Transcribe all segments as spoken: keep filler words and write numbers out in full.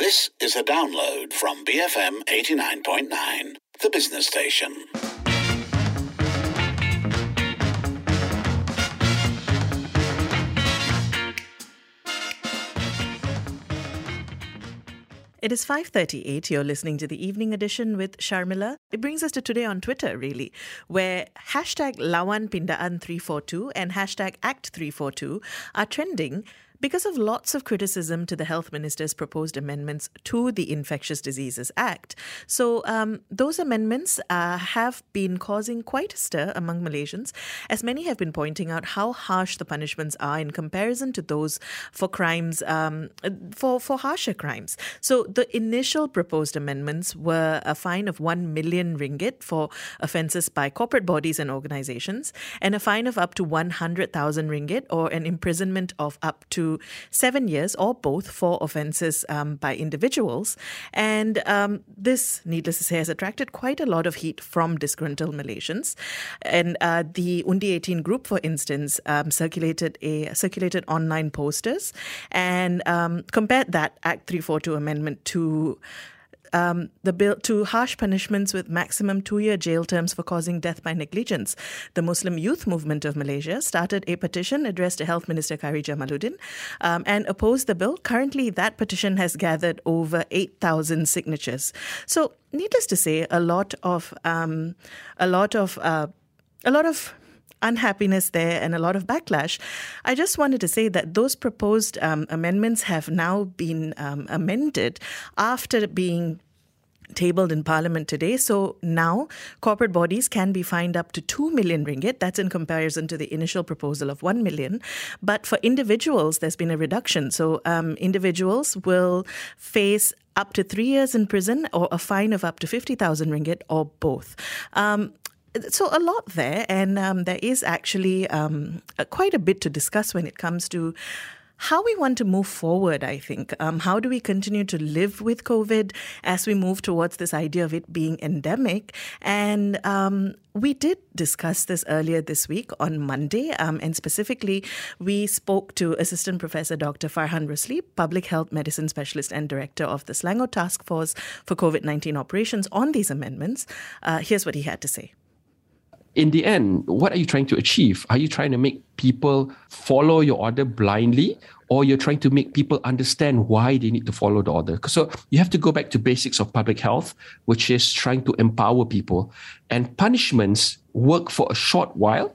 This is a download from B F M eighty-nine point nine, the business station. It is five thirty-eight. You're listening to the Evening Edition with Sharmila. It brings us to today on Twitter, really, where hashtag Lawan Pindaan three forty-two and hashtag Act three forty-two are trending because of lots of criticism to the Health Minister's proposed amendments to the Infectious Diseases Act. So um, those amendments uh, have been causing quite a stir among Malaysians, as many have been pointing out how harsh the punishments are in comparison to those for crimes, um, for, for harsher crimes. So the initial proposed amendments were a fine of one million ringgit for offences by corporate bodies and organisations, and a fine of up to one hundred thousand ringgit or an imprisonment of up to seven years or both for offences um, by individuals. And um, this, needless to say, has attracted quite a lot of heat from disgruntled Malaysians. And uh, the Undi eighteen group, for instance, um, circulated a circulated online posters and um, compared that Act three forty-two amendment to Um, the bill to harsh punishments with maximum two-year jail terms for causing death by negligence. The Muslim Youth Movement of Malaysia started a petition addressed to Health Minister Khairy Jamaluddin um, and opposed the bill. Currently, that petition has gathered over eight thousand signatures. So, needless to say, a lot of um, a lot of uh, a lot of unhappiness there and a lot of backlash. I just wanted to say that those proposed um, amendments have now been um, amended after being tabled in Parliament today. So now corporate bodies can be fined up to two million ringgit. That's in comparison to the initial proposal of one million. But for individuals, there's been a reduction. So um, individuals will face up to three years in prison or a fine of up to fifty thousand ringgit or both. Um, So a lot there, and um, there is actually um, quite a bit to discuss when it comes to how we want to move forward, I think. Um, how do we continue to live with COVID as we move towards this idea of it being endemic? And um, we did discuss this earlier this week on Monday, um, and specifically we spoke to Assistant Professor Doctor Farhan Rusli, Public Health Medicine Specialist and Director of the Selangor Task Force for COVID nineteen Operations on these amendments. Uh, here's what he had to say. In the end, what are you trying to achieve? Are you trying to make people follow your order blindly, or you're trying to make people understand why they need to follow the order? So you have to go back to basics of public health, which is trying to empower people. And punishments work for a short while,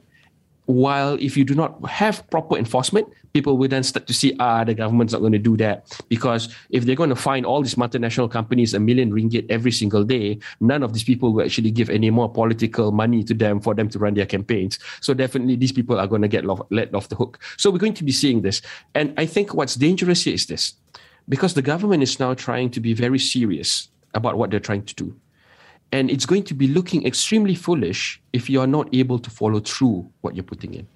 while if you do not have proper enforcement, people will then start to see, ah, the government's not going to do that. Because if they're going to fine all these multinational companies a million ringgit every single day, none of these people will actually give any more political money to them for them to run their campaigns. So definitely these people are going to get let off the hook. So we're going to be seeing this. And I think what's dangerous here is this, because the government is now trying to be very serious about what they're trying to do. And it's going to be looking extremely foolish if you are not able to follow through what you're putting in.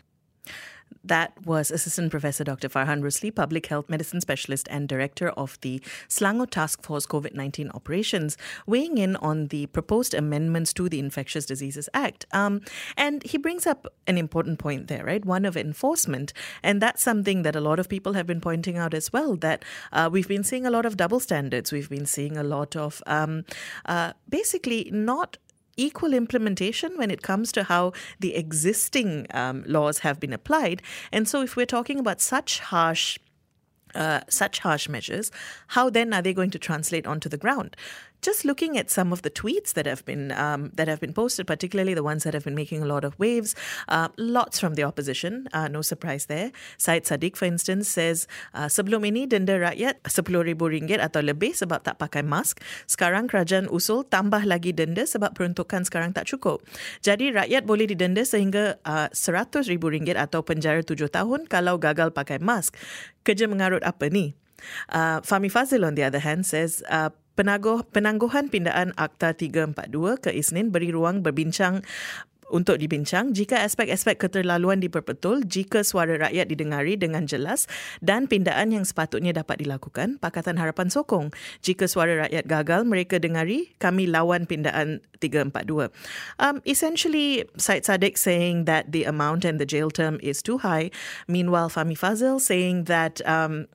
That was Assistant Professor Doctor Farhan Rusli, Public Health Medicine Specialist and Director of the Selangor Task Force COVID nineteen Operations, weighing in on the proposed amendments to the Infectious Diseases Act. Um, and he brings up an important point there, right? One of enforcement. And that's something that a lot of people have been pointing out as well, that uh, we've been seeing a lot of double standards. We've been seeing a lot of um, uh, basically not equal implementation when it comes to how the existing um, laws have been applied. And so if we're talking about such harsh uh, such harsh measures, how then are they going to translate onto the ground? Just looking at some of the tweets that have been um, that have been posted, particularly the ones that have been making a lot of waves, uh, lots from the opposition, uh, no surprise there. Syed Saddiq, for instance, says, uh, sebelum ini denda rakyat sepuluh ribu ringgit atau lebih sebab tak pakai mask. Sekarang kerajaan usul tambah lagi denda sebab peruntukan sekarang tak cukup. Jadi rakyat boleh didenda sehingga uh, seratus ribu ringgit atau penjara tujuh tahun kalau gagal pakai mask. Kerja mengarut apa ni? Uh, Fahmi Fazil, on the other hand, says, uh, Penangguh, penangguhan pindaan Akta tiga empat dua ke Isnin beri ruang berbincang untuk dibincang jika aspek-aspek keterlaluan diperbetul, jika suara rakyat didengari dengan jelas dan pindaan yang sepatutnya dapat dilakukan, Pakatan Harapan sokong. Jika suara rakyat gagal mereka dengari, kami lawan pindaan tiga empat dua. Um, essentially, Syed Saddiq saying that the amount and the jail term is too high. Meanwhile, Fahmi Fazil saying that um,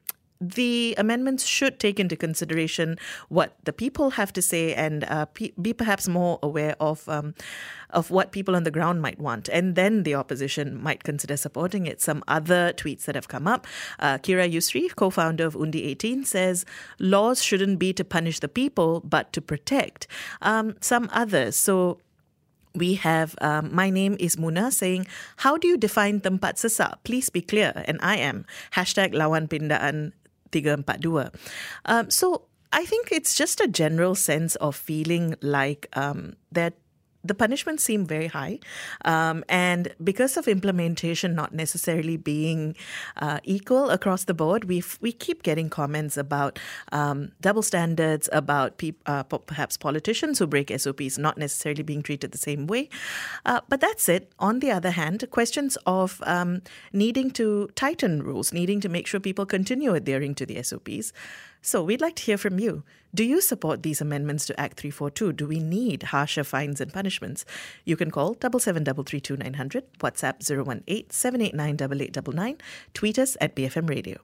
the amendments should take into consideration what the people have to say and uh, pe- be perhaps more aware of um, of what people on the ground might want. And then the opposition might consider supporting it. Some other tweets that have come up. Uh, Kira Yusri, co-founder of Undi eighteen, says laws shouldn't be to punish the people, but to protect. Um, some others. So we have, um, my name is Muna saying, how do you define tempat sesak? Please be clear. And I am. Hashtag lawan pindaan tiga empat dua. Um, so I think it's just a general sense of feeling like um, that the punishments seem very high. Um, and because of implementation not necessarily being uh, equal across the board, we we keep getting comments about um, double standards, about pe- uh, perhaps politicians who break S O Ps not necessarily being treated the same way. Uh, but that's it. On the other hand, questions of um, needing to tighten rules, needing to make sure people continue adhering to the S O Ps. So we'd like to hear from you. Do you support these amendments to Act three forty-two? Do we need harsher fines and punishments? You can call seven seven three three two nine hundred, WhatsApp zero one eight seven eight nine eight eight nine nine, tweet us at B F M Radio.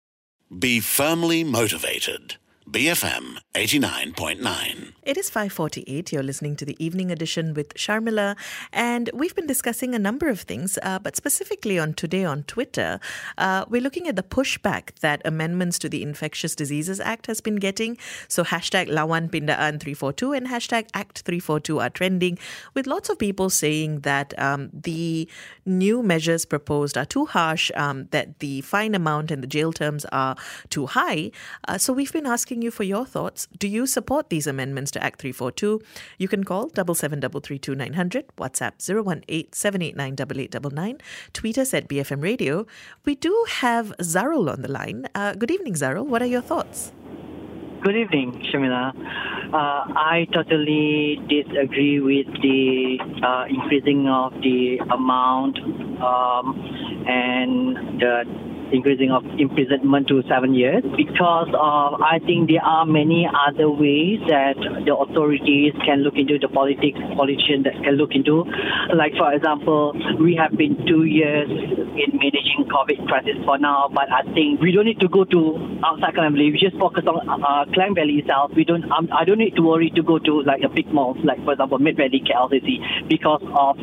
Be firmly motivated. B F M eighty-nine point nine. It is five forty-eight. You're listening to the Evening Edition with Sharmila, and we've been discussing a number of things, uh, but specifically on today on Twitter, uh, we're looking at the pushback that amendments to the Infectious Diseases Act has been getting. So hashtag Lawan Pindaan three forty-two and hashtag Act three forty-two are trending, with lots of people saying that um, the new measures proposed are too harsh, um, that the fine amount and the jail terms are too high. Uh, so we've been asking you for your thoughts. Do you support these amendments to Act three forty-two? You can call seven seven three three two nine hundred, WhatsApp zero one eight seven eight nine eight eight nine nine, tweet us at B F M Radio. We do have Zarul on the line. Uh, good evening, Zarul. What are your thoughts? Good evening, Shamila. Uh, I totally disagree with the uh, increasing of the amount um, and the increasing of imprisonment to seven years because uh, I think there are many other ways that the authorities can look into, the politics, politicians that can look into. Like, for example, we have been two years in managing COVID crisis for now, but I think we don't need to go to outside Klang Valley. We just focus on uh, Klang Valley itself. We don't. Um, I don't need to worry to go to like a big malls, like for example Mid Valley, K L C C, because of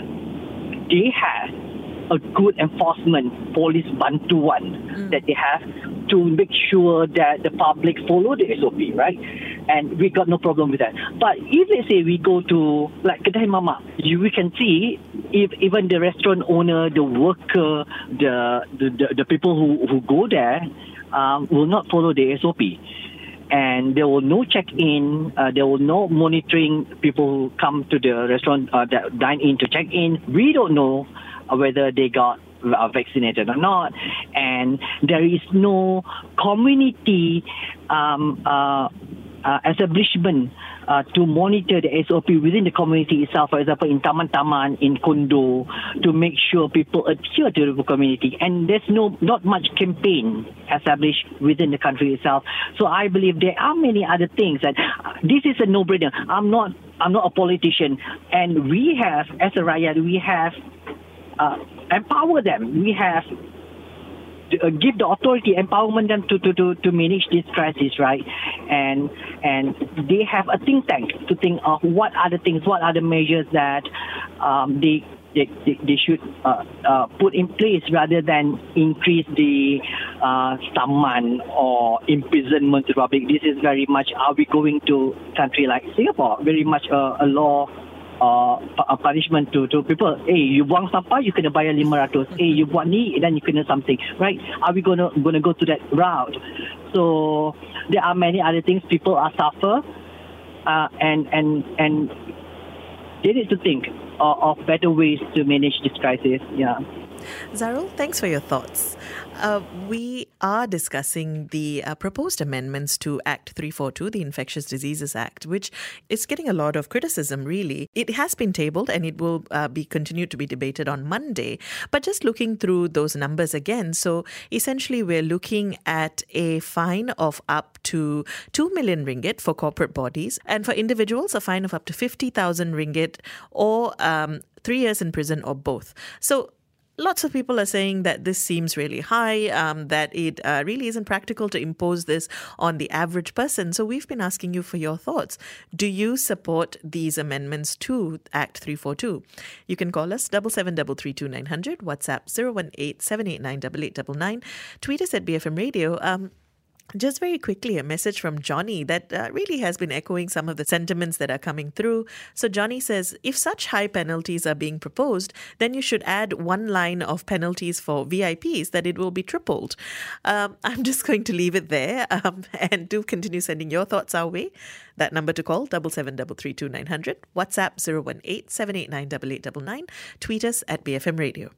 they have a good enforcement police bantuan mm. that they have to make sure that the public follow the S O P, right? And we got no problem with that. But if let's say we go to like Kedai Mama, you, we can see if even the restaurant owner, the worker, the the, the, the people who, who go there um, will not follow the S O P. And there will no check-in, uh, there will no monitoring people who come to the restaurant, uh, that dine in to check in. We don't know whether they got uh, vaccinated or not, and there is no community um, uh, uh, establishment uh, to monitor the S O P within the community itself. For example, in taman-taman, in condo, to make sure people adhere to the community, and there's no not much campaign established within the country itself. So I believe there are many other things, and uh, this is a no-brainer. I'm not I'm not a politician, and we have, as a rakyat, we have. Uh, empower them. We have to, uh, give the authority, empowerment them to, to, to, to manage this crisis, right? And and they have a think tank to think of what are the things, what are the measures that um, they, they they should uh, uh, put in place rather than increase the uh, saman or imprisonment to the public. This is very much, are we going to country like Singapore? Very much uh, a law. Uh, a punishment to, to people. Hey, you buang sampah, you kena bayar lima ratus. Hey, you buat ni, then you kena something, right? Are we gonna gonna go to that route? So there are many other things. People are suffer, uh, and and and they need to think of, of better ways to manage this crisis. Yeah. Zarul, thanks for your thoughts. Uh, we are discussing the uh, proposed amendments to Act three forty-two, the Infectious Diseases Act, which is getting a lot of criticism, really. It has been tabled and it will uh, be continued to be debated on Monday. But just looking through those numbers again, so essentially we're looking at a fine of up to two million ringgit for corporate bodies, and for individuals, a fine of up to fifty thousand ringgit or um, three years in prison or both. So Lots of people are saying that this seems really high, um, that it uh, really isn't practical to impose this on the average person. So we've been asking you for your thoughts. Do you support these amendments to Act three forty-two? You can call us double seven double three two nine hundred, WhatsApp zero one eight seven eight nine eight eight nine nine, tweet us at B F M Radio. Um, Just very quickly, a message from Johnny that uh, really has been echoing some of the sentiments that are coming through. So Johnny says, if such high penalties are being proposed, then you should add one line of penalties for V I Ps that it will be tripled. Um, I'm just going to leave it there um, and do continue sending your thoughts our way. That number to call, double seven double three two nine hundred, WhatsApp zero one eight seven eight nine eight eight nine nine, tweet us at B F M Radio.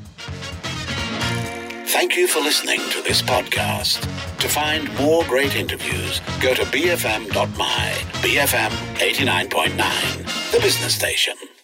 Thank you for listening to this podcast. To find more great interviews, go to b f m dot my, B F M eighty-nine point nine, the business station.